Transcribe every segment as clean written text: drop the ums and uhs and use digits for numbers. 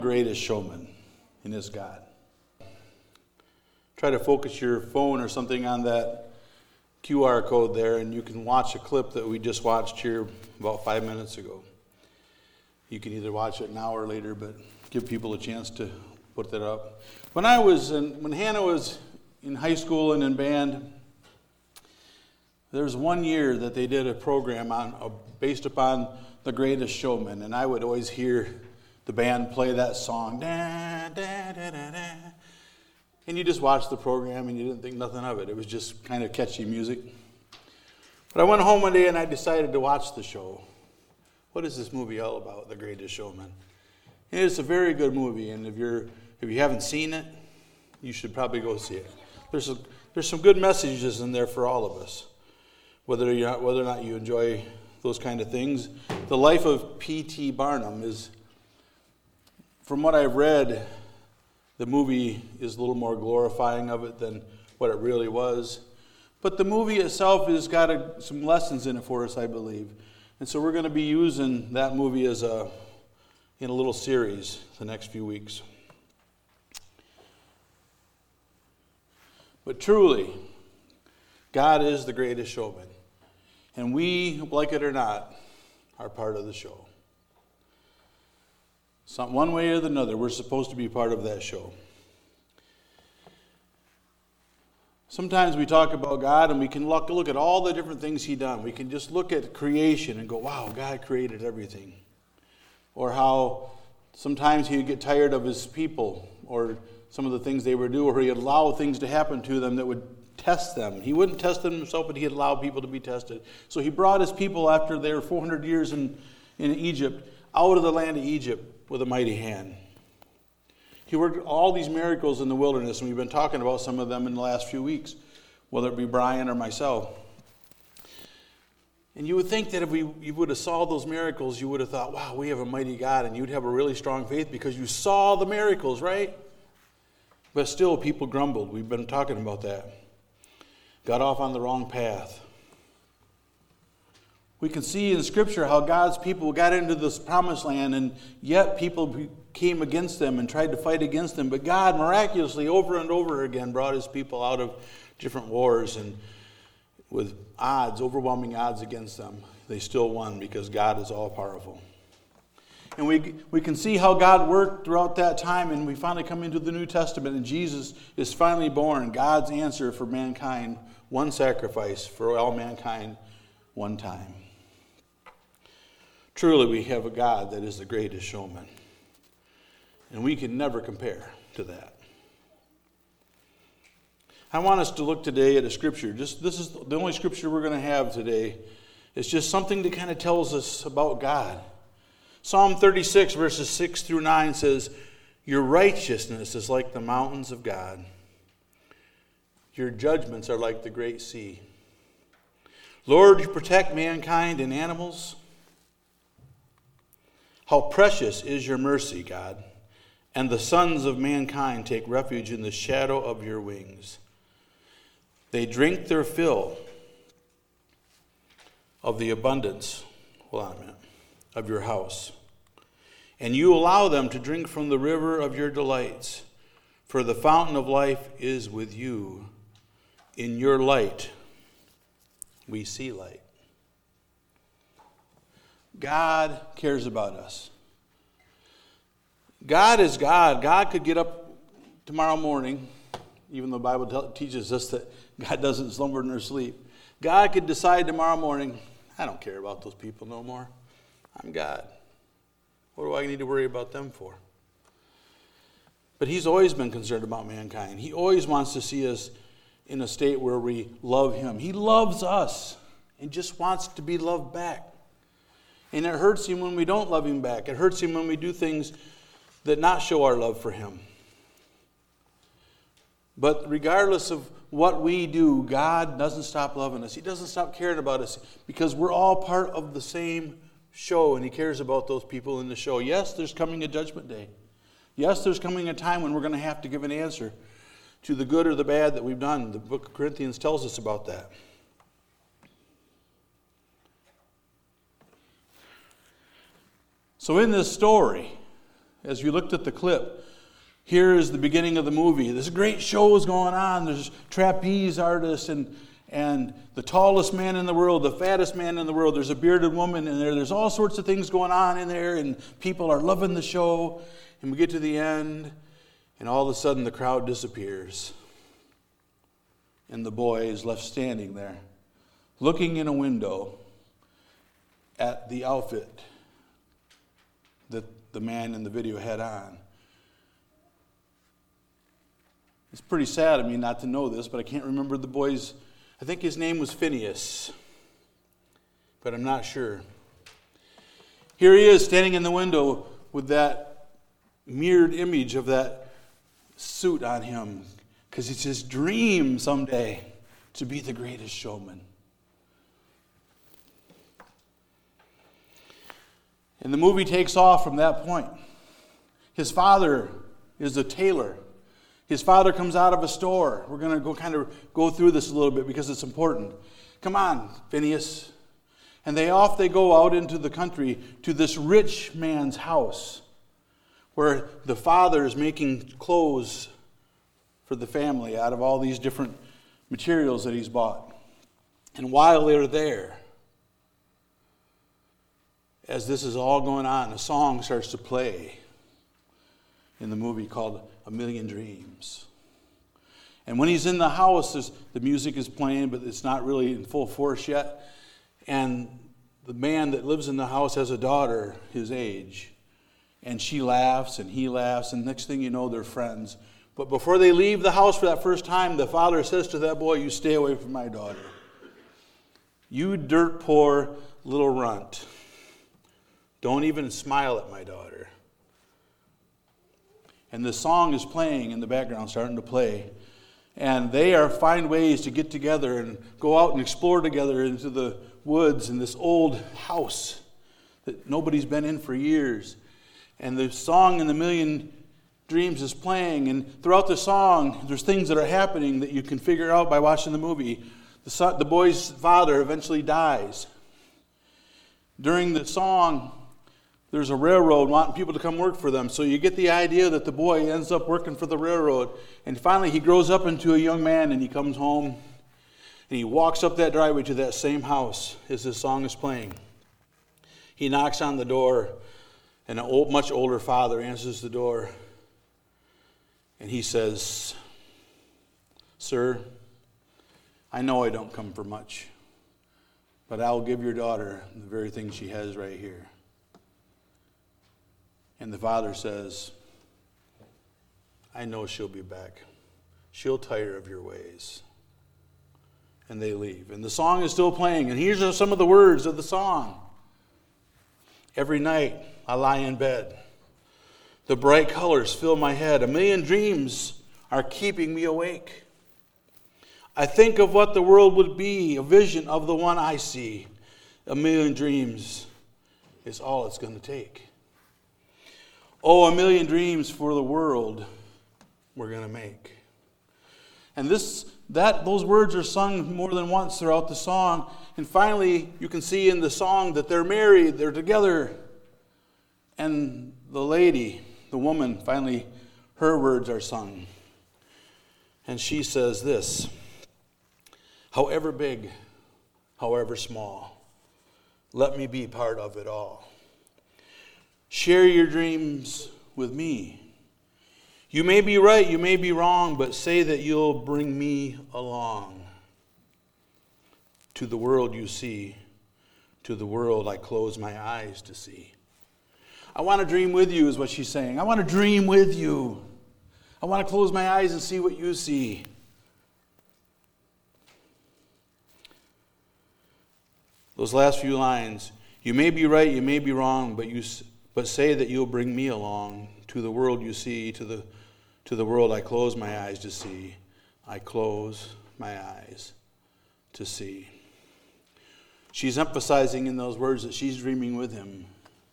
Greatest showman in his God. Try to focus your phone or something on that QR code there, and you can watch a clip that we just watched here about 5 minutes ago. You can either watch it now or later, but give people a chance to put that up. When Hannah was in high school and in band, there was 1 year that they did a program based upon The Greatest Showman, and I would always hear the band play that song, da, da, da, da, da. And you just watched the program and you didn't think nothing of it. It was just kind of catchy music. But I went home one day and I decided to watch the show. What is this movie all about, The Greatest Showman? And it's a very good movie, and if you haven't seen it, you should probably go see it. There's some good messages in there for all of us, whether or not you enjoy those kind of things. The life of P.T. Barnum is, from what I've read, the movie is a little more glorifying of it than what it really was. But the movie itself has got some lessons in it for us, I believe. And so we're going to be using that movie in a little series the next few weeks. But truly, God is the greatest showman. And we, like it or not, are part of the show. One way or another, we're supposed to be part of that show. Sometimes we talk about God and we can look at all the different things He's done. We can just look at creation and go, wow, God created everything. Or how sometimes He'd get tired of His people or some of the things they would do, or He'd allow things to happen to them that would test them. He wouldn't test them Himself, but He'd allow people to be tested. So He brought His people after they were 400 years in Egypt, out of the land of Egypt with a mighty hand. He worked all these miracles in the wilderness, and we've been talking about some of them in the last few weeks, whether it be Brian or myself. And you would think that if you would have saw those miracles, you would have thought, wow, we have a mighty God, and you'd have a really strong faith because you saw the miracles, right? But still, people grumbled. We've been talking about that. Got off on the wrong path. We can see in Scripture how God's people got into this promised land, and yet people came against them and tried to fight against them. But God miraculously, over and over again, brought His people out of different wars, and with overwhelming odds against them, they still won because God is all-powerful. And we can see how God worked throughout that time, and we finally come into the New Testament, and Jesus is finally born, God's answer for mankind, one sacrifice for all mankind, one time. Truly, we have a God that is the greatest showman. And we can never compare to that. I want us to look today at a scripture. This is the only scripture we're going to have today. It's just something that kind of tells us about God. Psalm 36, verses 6 through 9 says, "Your righteousness is like the mountains of God. Your judgments are like the great sea. Lord, you protect mankind and animals. How precious is your mercy, God, and the sons of mankind take refuge in the shadow of your wings. They drink their fill of the abundance of your house, and you allow them to drink from the river of your delights, for the fountain of life is with you. In your light we see light." God cares about us. God is God. God could get up tomorrow morning, even though the Bible teaches us that God doesn't slumber nor sleep. God could decide tomorrow morning, I don't care about those people no more. I'm God. What do I need to worry about them for? But He's always been concerned about mankind. He always wants to see us in a state where we love Him. He loves us and just wants to be loved back. And it hurts Him when we don't love Him back. It hurts Him when we do things that not show our love for Him. But regardless of what we do, God doesn't stop loving us. He doesn't stop caring about us because we're all part of the same show, and He cares about those people in the show. Yes, there's coming a judgment day. Yes, there's coming a time when we're going to have to give an answer to the good or the bad that we've done. The book of Corinthians tells us about that. So in this story as you looked at the clip, here is the beginning of the movie. This great show is going on. There's trapeze artists and the tallest man in the world, the fattest man in the world. There's a bearded woman in there. There's all sorts of things going on in there, and people are loving the show. And we get to the end, and all of a sudden the crowd disappears. And the boy is left standing there, looking in a window at the outfit that the man in the video had on. It's pretty sad of me not to know this, but I can't remember the boy's. I think his name was Phineas, but I'm not sure. Here he is standing in the window with that mirrored image of that suit on him, because it's his dream someday to be the greatest showman. And the movie takes off from that point. His father is a tailor. His father comes out of a store. We're going to go through this a little bit because it's important. Come on, Phineas. And they go out into the country to this rich man's house where the father is making clothes for the family out of all these different materials that he's bought. And while they're there, as this is all going on, a song starts to play in the movie called A Million Dreams. And when he's in the house, the music is playing, but it's not really in full force yet. And the man that lives in the house has a daughter his age. And she laughs and he laughs, and next thing you know, they're friends. But before they leave the house for that first time, the father says to that boy, "You stay away from my daughter. You dirt poor little runt. Don't even smile at my daughter." And the song is playing in the background, starting to play. And they find ways to get together and go out and explore together into the woods in this old house that nobody's been in for years. And the song in A Million Dreams is playing. And throughout the song, there's things that are happening that you can figure out by watching the movie. The boy's father eventually dies. During the song, there's a railroad wanting people to come work for them. So you get the idea that the boy ends up working for the railroad. And finally he grows up into a young man, and he comes home and he walks up that driveway to that same house as this song is playing. He knocks on the door, and an much older father answers the door. And he says, "Sir, I know I don't come for much, but I'll give your daughter the very thing she has right here." And the father says, "I know she'll be back. She'll tire of your ways." And they leave. And the song is still playing. And here's some of the words of the song. "Every night I lie in bed. The bright colors fill my head. A million dreams are keeping me awake. I think of what the world would be, a vision of the one I see. A million dreams is all it's going to take. Oh, a million dreams for the world we're going to make." And those words are sung more than once throughout the song. And finally, you can see in the song that they're married, they're together. And the lady, the woman, finally, her words are sung. And she says this: "However big, however small, let me be part of it all. Share your dreams with me. You may be right, you may be wrong, but say that you'll bring me along. To the world you see, to the world I close my eyes to see." I want to dream with you is what she's saying. I want to dream with you. I want to close my eyes and see what you see. Those last few lines, "You may be right, you may be wrong, but say that you'll bring me along. To the world you see, to the world I close my eyes to see. I close my eyes to see." She's emphasizing in those words that she's dreaming with him.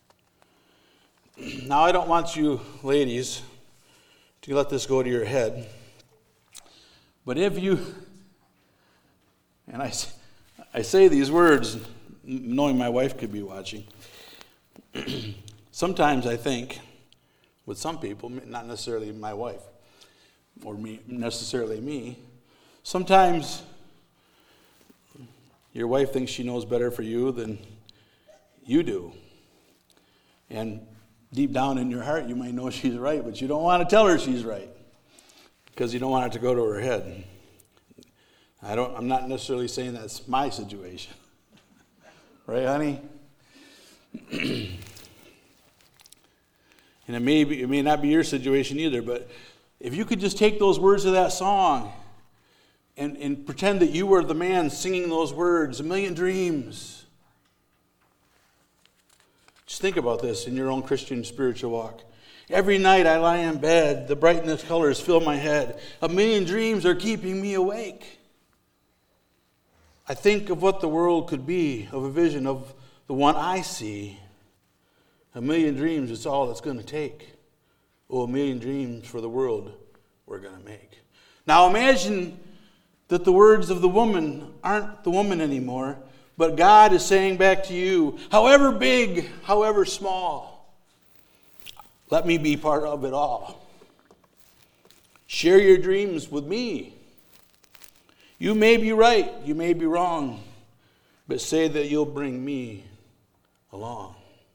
Now, I don't want you ladies to let this go to your head. But if you, and I say these words knowing my wife could be watching. Sometimes I think with some people, not necessarily my wife or necessarily me. Sometimes your wife thinks she knows better for you than you do. And deep down in your heart, you might know she's right, but you don't want to tell her she's right because you don't want it to go to her head. I'm not necessarily saying that's my situation. Right, honey? And it may not be your situation either, but if you could just take those words of that song and pretend that you were the man singing those words, a million dreams. Just think about this in your own Christian spiritual walk. Every night I lie in bed, the brightness colors fill my head. A million dreams are keeping me awake. I think of what the world could be, of a vision of the one I see. A million dreams is all it's going to take. Oh, a million dreams for the world we're going to make. Now imagine that the words of the woman aren't the woman anymore, but God is saying back to you, however big, however small, let me be part of it all. Share your dreams with me. You may be right, you may be wrong, but say that you'll bring me along.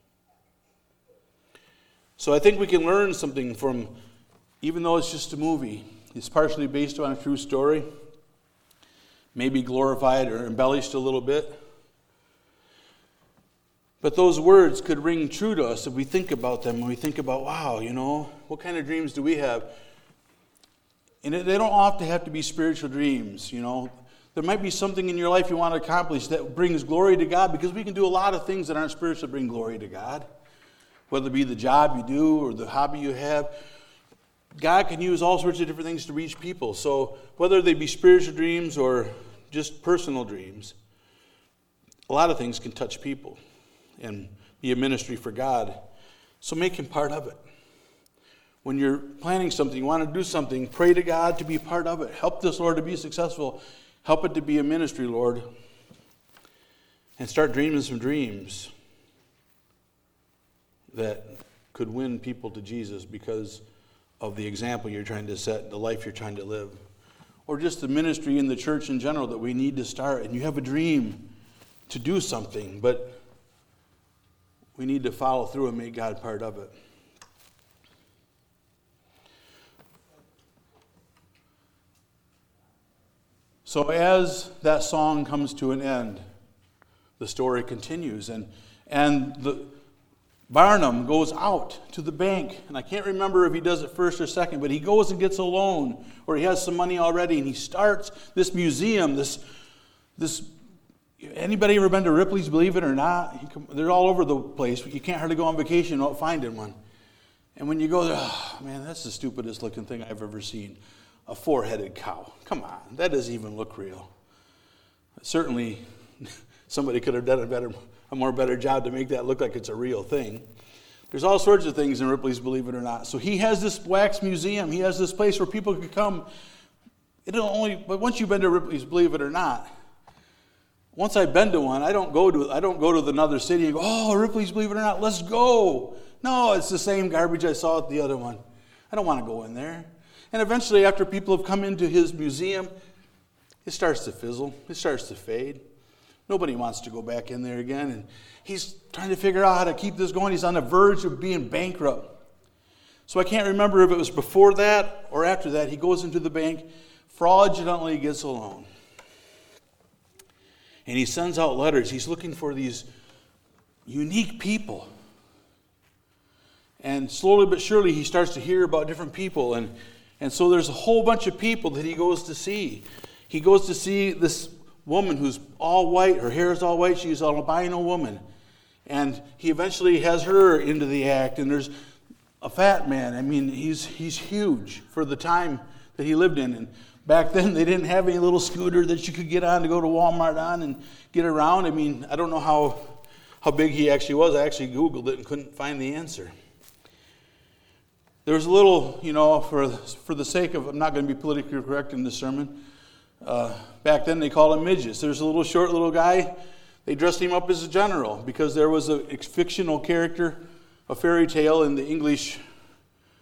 So I think we can learn something from, even though it's just a movie, it's partially based on a true story, maybe glorified or embellished a little bit. But those words could ring true to us if we think about them, and we think about, wow, what kind of dreams do we have? And they don't often have to be spiritual dreams, There might be something in your life you want to accomplish that brings glory to God, because we can do a lot of things that aren't spiritual that bring glory to God. Whether it be the job you do or the hobby you have, God can use all sorts of different things to reach people. So whether they be spiritual dreams or just personal dreams, a lot of things can touch people and be a ministry for God. So make Him part of it. When you're planning something, you want to do something, pray to God to be part of it. Help this, Lord, to be successful. Help it to be a ministry, Lord. And start dreaming some dreams that could win people to Jesus because of the example you're trying to set, the life you're trying to live. Or just the ministry in the church in general that we need to start. And you have a dream to do something, but we need to follow through and make God part of it. So as that song comes to an end, the story continues, and Barnum goes out to the bank, and I can't remember if he does it first or second, but he goes and gets a loan, or he has some money already, and he starts this museum, this. Anybody ever been to Ripley's, believe it or not? They're all over the place. You can't hardly go on vacation without finding one. And when you go there, oh, man, that's the stupidest looking thing I've ever seen. A four-headed cow. Come on, that doesn't even look real. Certainly, somebody could have done a more better job to make that look like it's a real thing. There's all sorts of things in Ripley's, believe it or not. So he has this wax museum. He has this place where people could come. But once you've been to Ripley's, believe it or not, once I've been to one, I don't go to another city and go, oh, Ripley's, believe it or not, let's go. No, it's the same garbage I saw at the other one. I don't want to go in there. And eventually, after people have come into his museum, it starts to fizzle. It starts to fade. Nobody wants to go back in there again. And he's trying to figure out how to keep this going. He's on the verge of being bankrupt. So I can't remember if it was before that or after that. He goes into the bank, fraudulently gets a loan. And he sends out letters. He's looking for these unique people. And slowly but surely he starts to hear about different people. And so there's a whole bunch of people that he goes to see. He goes to see this woman who's all white. Her hair is all white. She's an albino woman. And he eventually has her into the act. And there's a fat man. I mean, he's huge for the time that he lived in. And back then, they didn't have any little scooter that you could get on to go to Walmart on and get around. I mean, I don't know how big he actually was. I actually Googled it and couldn't find the answer. There was a little, for the sake of, I'm not going to be politically correct in this sermon. Back then, they called him midgets. There's a little short little guy. They dressed him up as a general because there was a fictional character, a fairy tale in the English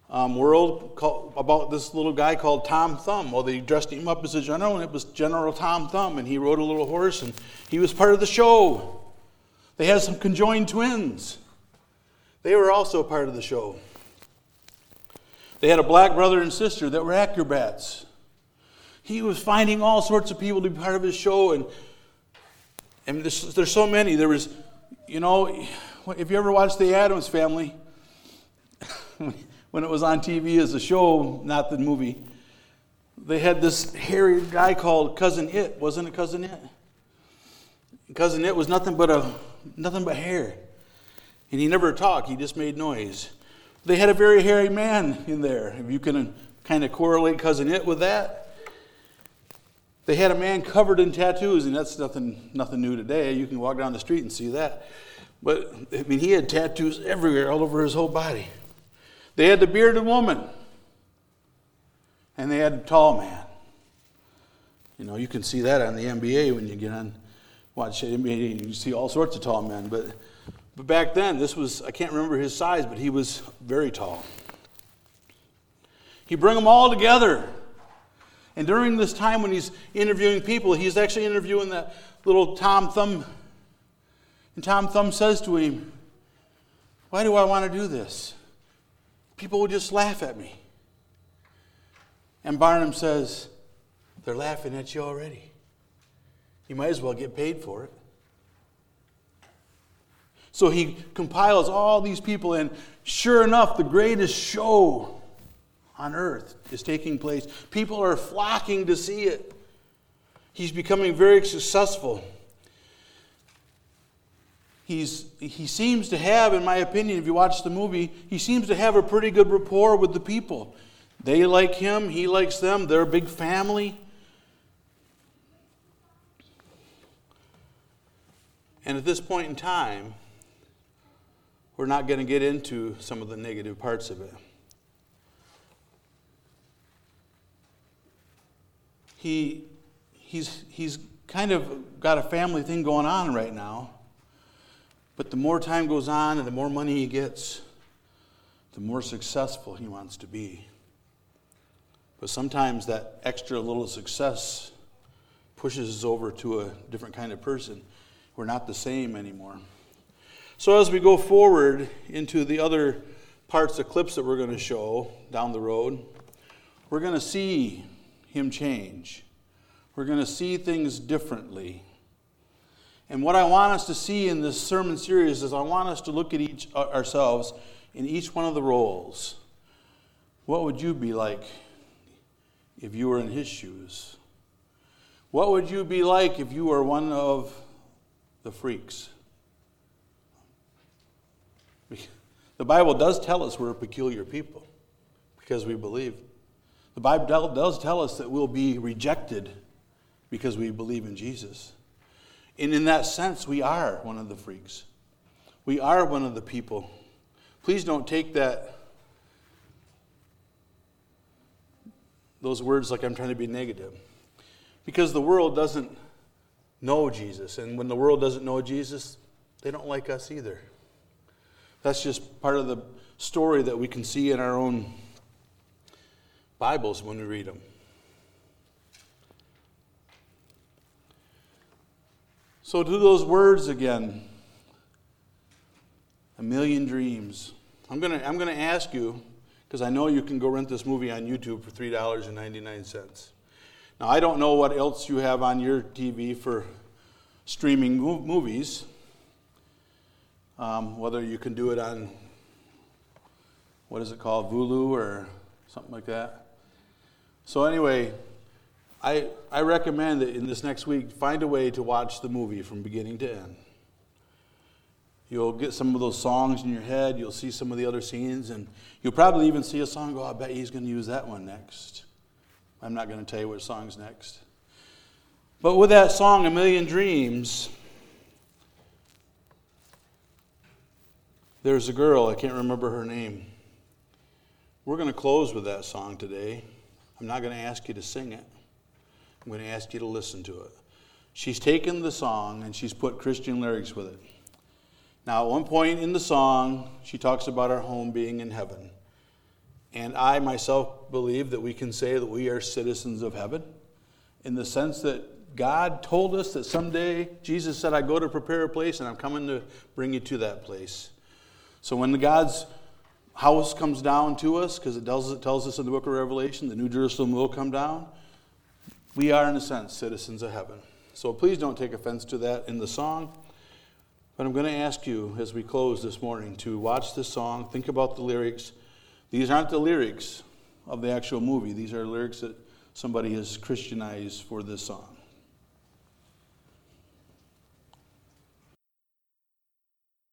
world about this little guy called Tom Thumb. Well, they dressed him up as a general, and it was General Tom Thumb, and he rode a little horse, and he was part of the show. They had some conjoined twins. They were also part of the show. They had a black brother and sister that were acrobats. He was finding all sorts of people to be part of his show, and there's so many. There was, if you ever watched The Addams Family, when it was on TV as a show, not the movie, they had this hairy guy called Cousin It. Wasn't it Cousin It? Cousin It was nothing but hair. And he never talked, he just made noise. They had a very hairy man in there. If you can kind of correlate Cousin It with that. They had a man covered in tattoos, and that's nothing new today. You can walk down the street and see that. But, he had tattoos everywhere, all over his whole body. They had the bearded woman. And they had the tall man. You can see that on the NBA when you get on, watch the NBA, you see all sorts of tall men. But back then, I can't remember his size, but he was very tall. He brought them all together. And during this time when he's interviewing people, he's actually interviewing that little Tom Thumb. And Tom Thumb says to him, "Why do I want to do this? People will just laugh at me." And Barnum says, "They're laughing at you already. You might as well get paid for it." So he compiles all these people, and sure enough, the greatest show on earth is taking place. People are flocking to see it. He's becoming very successful. He seems to have, in my opinion, if you watch the movie, he seems to have a pretty good rapport with the people. They like him, he likes them, they're a big family. And at this point in time, we're not going to get into some of the negative parts of it. He's kind of got a family thing going on right now. But the more time goes on and the more money he gets, the more successful he wants to be. But sometimes that extra little success pushes us over to a different kind of person. We're not the same anymore. So as we go forward into the other parts of clips that we're going to show down the road, we're going to see him change. We're going to see things differently. And what I want us to see in this sermon series is I want us to look at ourselves in each one of the roles. What would you be like if you were in his shoes? What would you be like if you were one of the freaks? The Bible does tell us we're a peculiar people because we believe. The Bible does tell us that we'll be rejected because we believe in Jesus. And in that sense, we are one of the freaks. We are one of the people. Please don't take those words like I'm trying to be negative. Because the world doesn't know Jesus. And when the world doesn't know Jesus, they don't like us either. That's just part of the story that we can see in our own Bibles when we read them. So to those words again, a million dreams. I'm gonna ask you, because I know you can go rent this movie on YouTube for $3.99. Now I don't know what else you have on your TV for streaming movies. Whether you can do it on, what is it called, Vulu or something like that. So anyway, I recommend that in this next week, find a way to watch the movie from beginning to end. You'll get some of those songs in your head, you'll see some of the other scenes, and you'll probably even see a song, go, I bet he's going to use that one next. I'm not going to tell you which song's next. But with that song, A Million Dreams, there's a girl, I can't remember her name. We're going to close with that song today. I'm not going to ask you to sing it. I'm going to ask you to listen to it. She's taken the song and she's put Christian lyrics with it. Now, at one point in the song, she talks about our home being in heaven. And I myself believe that we can say that we are citizens of heaven in the sense that God told us that someday, Jesus said, I go to prepare a place and I'm coming to bring you to that place. So when God's house comes down to us, because it tells us in the book of Revelation, the New Jerusalem will come down, we are, in a sense, citizens of heaven. So please don't take offense to that in the song. But I'm going to ask you, as we close this morning, to watch this song, think about the lyrics. These aren't the lyrics of the actual movie. These are lyrics that somebody has Christianized for this song.